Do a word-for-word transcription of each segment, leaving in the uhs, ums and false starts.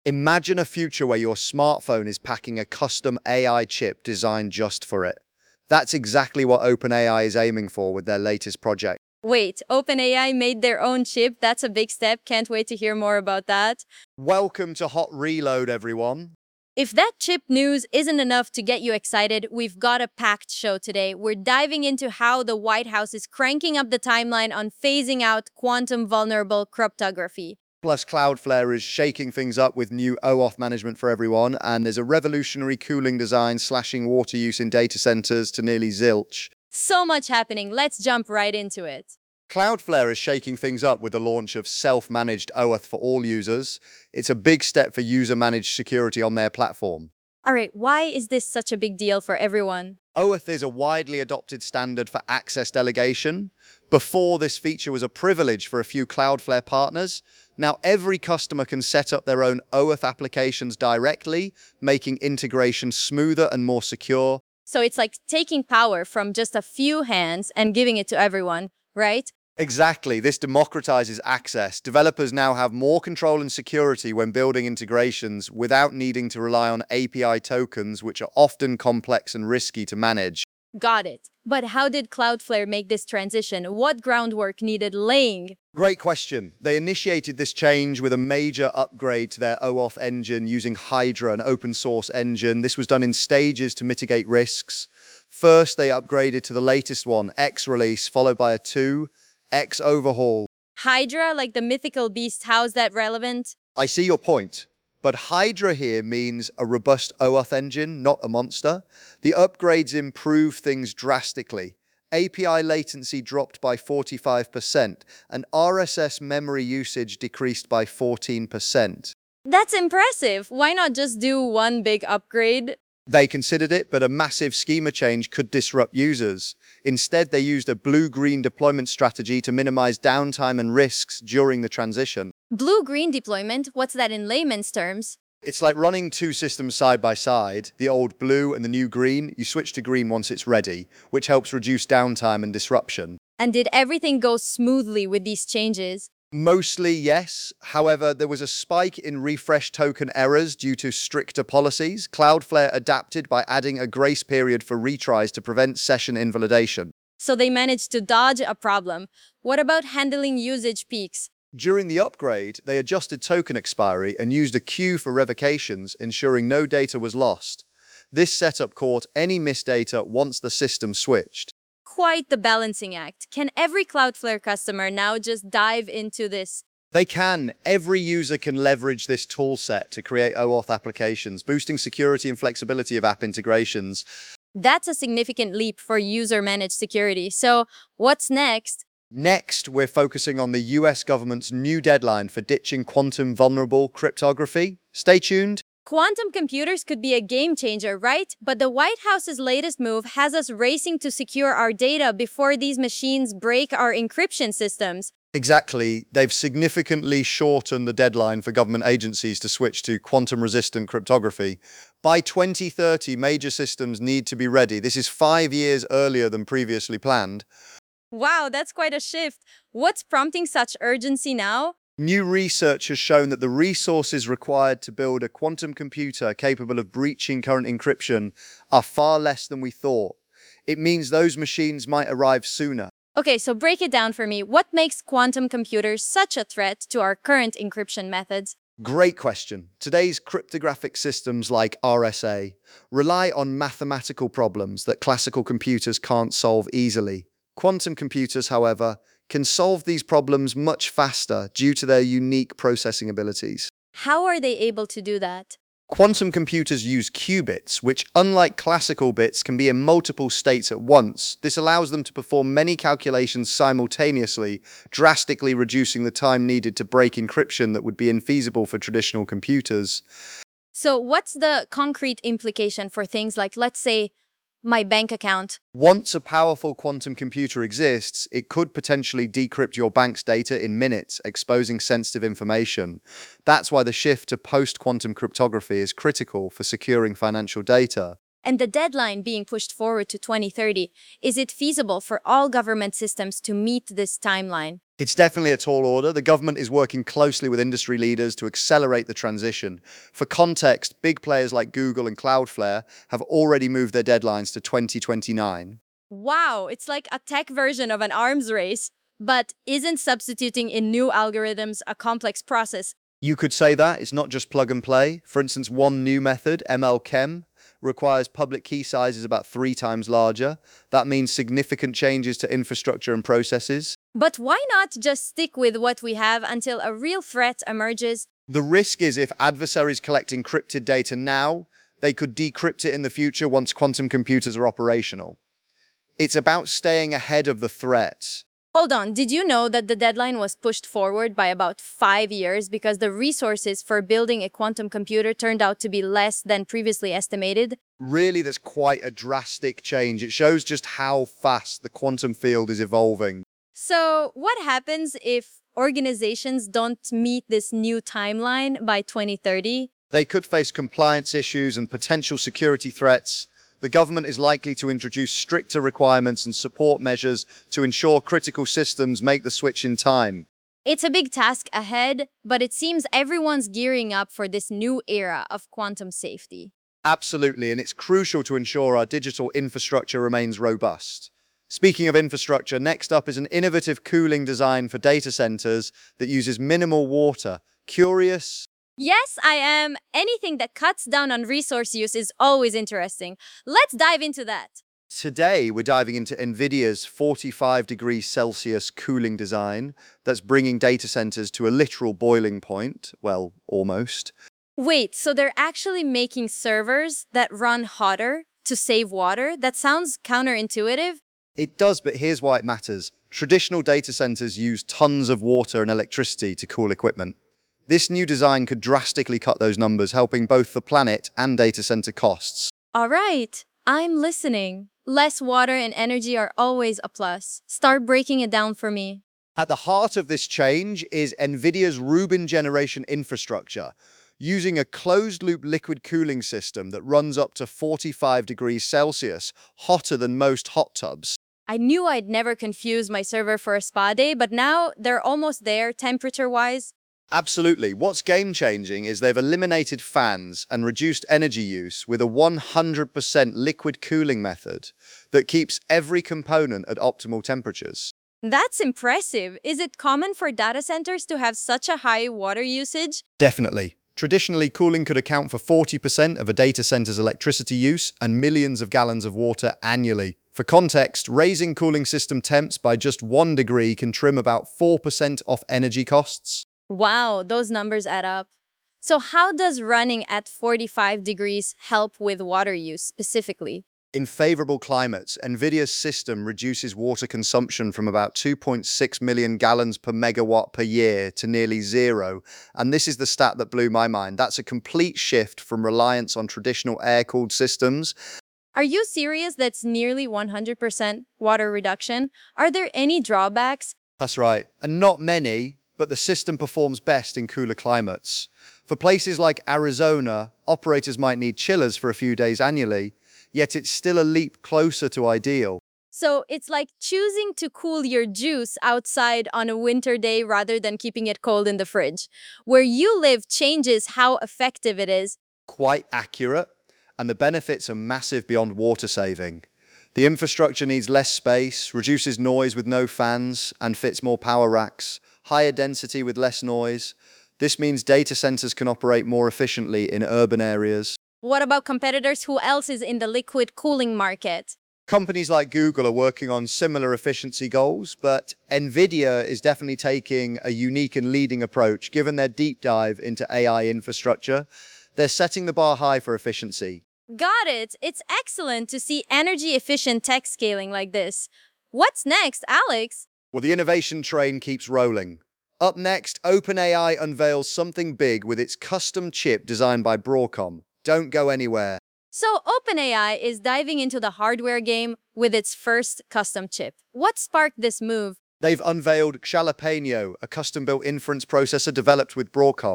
Imagine a future where your smartphone is packing a custom A I chip designed just for it. That's exactly what OpenAI is aiming for with their latest project. Wait, OpenAI made their own chip? That's a big step. Can't wait to hear more about that. Welcome to Hot Reload, everyone. If that chip news isn't enough to get you excited, we've got a packed show today. We're diving into how the White House is cranking up the timeline on phasing out quantum vulnerable cryptography. Plus, Cloudflare is shaking things up with new OAuth management for everyone, and there's a revolutionary cooling design slashing water use in data centers to nearly zilch. So much happening. Let's jump right into it. Cloudflare is shaking things up with the launch of self-managed OAuth for all users. It's a big step for user-managed security on their platform. All right, why is this such a big deal for everyone? OAuth is a widely adopted standard for access delegation. Before, this feature was a privilege for a few Cloudflare partners. Now, every customer can set up their own OAuth applications directly, making integration smoother and more secure. So it's like taking power from just a few hands and giving it to everyone, right? Exactly. This democratizes access. Developers now have more control and security when building integrations without needing to rely on A P I tokens, which are often complex and risky to manage. Got it. But how did Cloudflare make this transition? What groundwork needed laying? Great question. They initiated this change with a major upgrade to their OAuth engine using Hydra, an open source engine. This was done in stages to mitigate risks. First, they upgraded to the latest one, X release, followed by a two, X overhaul. Hydra, like the mythical beast, how's that relevant? I see your point, but Hydra here means a robust OAuth engine, not a monster. The upgrades improve things drastically. A P I latency dropped by forty-five percent, and R S S memory usage decreased by fourteen percent. That's impressive. Why not just do one big upgrade? They considered it, but a massive schema change could disrupt users. Instead, they used a blue-green deployment strategy to minimize downtime and risks during the transition. Blue-green deployment? What's that in layman's terms? It's like running two systems side by side, the old blue and the new green. You switch to green once it's ready, which helps reduce downtime and disruption. And did everything go smoothly with these changes? Mostly, yes. However, there was a spike in refresh token errors due to stricter policies. Cloudflare adapted by adding a grace period for retries to prevent session invalidation. So they managed to dodge a problem. What about handling usage peaks? During the upgrade, they adjusted token expiry and used a queue for revocations, ensuring no data was lost. This setup caught any missed data once the system switched. Quite the balancing act. Can every Cloudflare customer now just dive into this? They can. Every user can leverage this tool set to create OAuth applications, boosting security and flexibility of app integrations. That's a significant leap for user-managed security. So what's next? Next, we're focusing on the U S government's new deadline for ditching quantum vulnerable cryptography. Stay tuned. Quantum computers could be a game changer, right? But the White House's latest move has us racing to secure our data before these machines break our encryption systems. Exactly. They've significantly shortened the deadline for government agencies to switch to quantum-resistant cryptography. By twenty thirty, major systems need to be ready. This is five years earlier than previously planned. Wow, that's quite a shift. What's prompting such urgency now? New research has shown that the resources required to build a quantum computer capable of breaching current encryption are far less than we thought. It means those machines might arrive sooner. Okay, so break it down for me. What makes quantum computers such a threat to our current encryption methods? Great question. Today's cryptographic systems like R S A rely on mathematical problems that classical computers can't solve easily. Quantum computers, however, can solve these problems much faster due to their unique processing abilities. How are they able to do that? Quantum computers use qubits, which, unlike classical bits, can be in multiple states at once. This allows them to perform many calculations simultaneously, drastically reducing the time needed to break encryption that would be infeasible for traditional computers. So what's the concrete implication for things like, let's say, my bank account? Once a powerful quantum computer exists, it could potentially decrypt your bank's data in minutes, exposing sensitive information. That's why the shift to post-quantum cryptography is critical for securing financial data. And the deadline being pushed forward to twenty thirty, is it feasible for all government systems to meet this timeline? It's definitely a tall order. The government is working closely with industry leaders to accelerate the transition. For context, big players like Google and Cloudflare have already moved their deadlines to twenty twenty-nine. Wow, it's like a tech version of an arms race. But isn't substituting in new algorithms a complex process? You could say that. It's not just plug and play. For instance, one new method, M L Chem, requires public key sizes about three times larger. That means significant changes to infrastructure and processes. But why not just stick with what we have until a real threat emerges? The risk is if adversaries collect encrypted data now, they could decrypt it in the future once quantum computers are operational. It's about staying ahead of the threat. Hold on, did you know that the deadline was pushed forward by about five years because the resources for building a quantum computer turned out to be less than previously estimated? Really, that's quite a drastic change. It shows just how fast the quantum field is evolving. So, what happens if organizations don't meet this new timeline by twenty thirty? They could face compliance issues and potential security threats. The government is likely to introduce stricter requirements and support measures to ensure critical systems make the switch in time. It's a big task ahead, but it seems everyone's gearing up for this new era of quantum safety. Absolutely, and it's crucial to ensure our digital infrastructure remains robust. Speaking of infrastructure, next up is an innovative cooling design for data centers that uses minimal water. Curious? Yes, I am. Anything that cuts down on resource use is always interesting. Let's dive into that. Today, we're diving into NVIDIA's forty-five degrees Celsius cooling design that's bringing data centers to a literal boiling point. Well, almost. Wait, so they're actually making servers that run hotter to save water? That sounds counterintuitive. It does, but here's why it matters. Traditional data centers use tons of water and electricity to cool equipment. This new design could drastically cut those numbers, helping both the planet and data center costs. All right, I'm listening. Less water and energy are always a plus. Start breaking it down for me. At the heart of this change is NVIDIA's Rubin generation infrastructure, using a closed-loop liquid cooling system that runs up to forty-five degrees Celsius, hotter than most hot tubs. I knew I'd never confuse my server for a spa day, but now they're almost there temperature-wise. Absolutely. What's game-changing is they've eliminated fans and reduced energy use with a one hundred percent liquid cooling method that keeps every component at optimal temperatures. That's impressive. Is it common for data centers to have such a high water usage? Definitely. Traditionally, cooling could account for forty percent of a data center's electricity use and millions of gallons of water annually. For context, raising cooling system temps by just one degree can trim about four percent off energy costs. Wow, those numbers add up. So how does running at forty-five degrees help with water use specifically? In favorable climates, NVIDIA's system reduces water consumption from about two point six million gallons per megawatt per year to nearly zero. And this is the stat that blew my mind. That's a complete shift from reliance on traditional air-cooled systems. Are you serious? That's nearly one hundred percent water reduction. Are there any drawbacks? That's right. And not many, but the system performs best in cooler climates. For places like Arizona, operators might need chillers for a few days annually, yet it's still a leap closer to ideal. So it's like choosing to cool your juice outside on a winter day rather than keeping it cold in the fridge. Where you live changes how effective it is. Quite accurate, and the benefits are massive beyond water saving. The infrastructure needs less space, reduces noise with no fans, and fits more power racks. Higher density with less noise. This means data centers can operate more efficiently in urban areas. What about competitors? Who else is in the liquid cooling market? Companies like Google are working on similar efficiency goals, but NVIDIA is definitely taking a unique and leading approach. Given their deep dive into A I infrastructure, they're setting the bar high for efficiency. Got it. It's excellent to see energy-efficient tech scaling like this. What's next, Alex? Well, the innovation train keeps rolling. Up next, OpenAI unveils something big with its custom chip designed by Broadcom. Don't go anywhere. So OpenAI is diving into the hardware game with its first custom chip. What sparked this move? They've unveiled Jalapeno, a custom-built inference processor developed with Broadcom.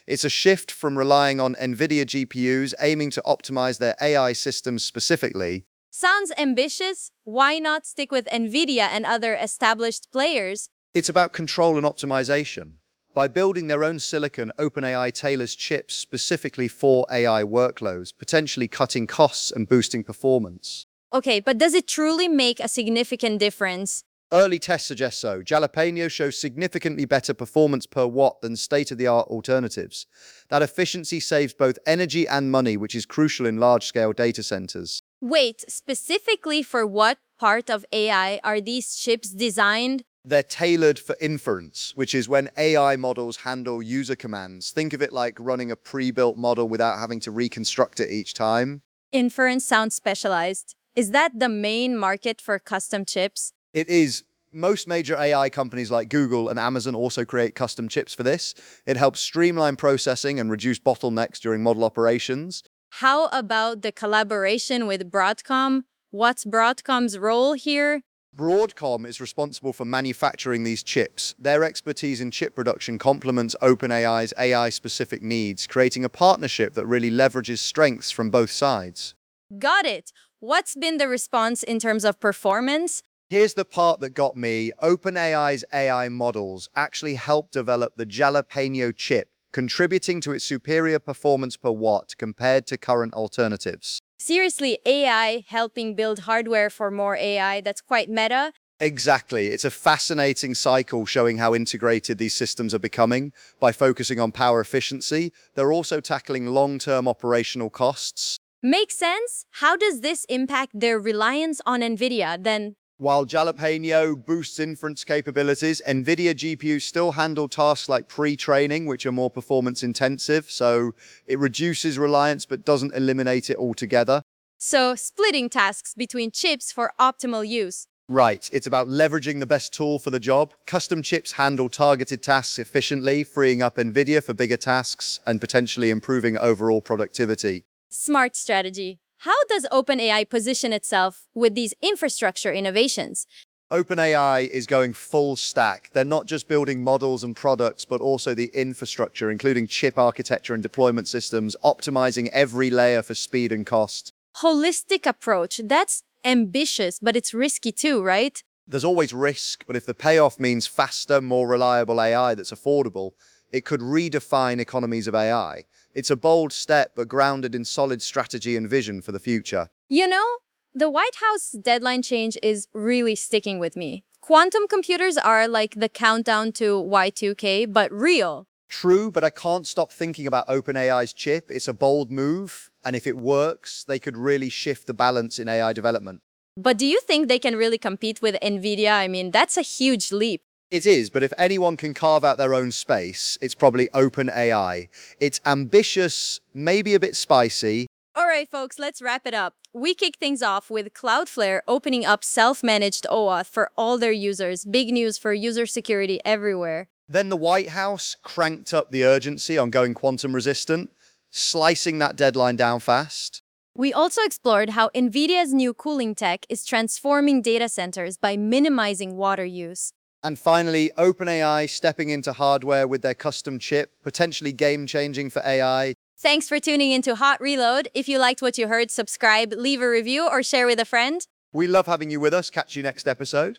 It's a shift from relying on NVIDIA G P Us aiming to optimize their A I systems specifically. Sounds ambitious. Why not stick with NVIDIA and other established players? It's about control and optimization. By building their own silicon, OpenAI tailors chips specifically for A I workloads, potentially cutting costs and boosting performance. Okay, but does it truly make a significant difference? Early tests suggest so. Jalapeno shows significantly better performance per watt than state-of-the-art alternatives. That efficiency saves both energy and money, which is crucial in large-scale data centers. Wait, specifically for what part of A I are these chips designed? They're tailored for inference, which is when A I models handle user commands. Think of it like running a pre-built model without having to reconstruct it each time. Inference sounds specialized. Is that the main market for custom chips? It is. Most major A I companies like Google and Amazon also create custom chips for this. It helps streamline processing and reduce bottlenecks during model operations. How about the collaboration with Broadcom? What's Broadcom's role here? Broadcom is responsible for manufacturing these chips. Their expertise in chip production complements OpenAI's A I-specific needs, creating a partnership that really leverages strengths from both sides. Got it. What's been the response in terms of performance? Here's the part that got me. OpenAI's A I models actually helped develop the Jalapeno chip, contributing to its superior performance per watt compared to current alternatives. Seriously, A I helping build hardware for more A I, that's quite meta. Exactly. It's a fascinating cycle showing how integrated these systems are becoming. By focusing on power efficiency, they're also tackling long-term operational costs. Makes sense. How does this impact their reliance on NVIDIA then? While Jalapeno boosts inference capabilities, NVIDIA G P Us still handle tasks like pre-training, which are more performance intensive, so it reduces reliance but doesn't eliminate it altogether. So, splitting tasks between chips for optimal use. Right, it's about leveraging the best tool for the job. Custom chips handle targeted tasks efficiently, freeing up NVIDIA for bigger tasks and potentially improving overall productivity. Smart strategy. How does OpenAI position itself with these infrastructure innovations? OpenAI is going full stack. They're not just building models and products, but also the infrastructure, including chip architecture and deployment systems, optimizing every layer for speed and cost. Holistic approach. That's ambitious, but it's risky too, right? There's always risk, but if the payoff means faster, more reliable A I that's affordable, it could redefine economies of A I. It's a bold step, but grounded in solid strategy and vision for the future. You know, the White House deadline change is really sticking with me. Quantum computers are like the countdown to Y two K, but real. True, but I can't stop thinking about OpenAI's chip. It's a bold move, and if it works, they could really shift the balance in A I development. But do you think they can really compete with NVIDIA? I mean, that's a huge leap. It is, but if anyone can carve out their own space, it's probably OpenAI. It's ambitious, maybe a bit spicy. All right, folks, let's wrap it up. We kick things off with Cloudflare opening up self-managed OAuth for all their users. Big news for user security everywhere. Then the White House cranked up the urgency on going quantum resistant, slicing that deadline down fast. We also explored how NVIDIA's new cooling tech is transforming data centers by minimizing water use. And finally, OpenAI stepping into hardware with their custom chip, potentially game-changing for A I. Thanks for tuning into Hot Reload. If you liked what you heard, subscribe, leave a review, or share with a friend. We love having you with us. Catch you next episode.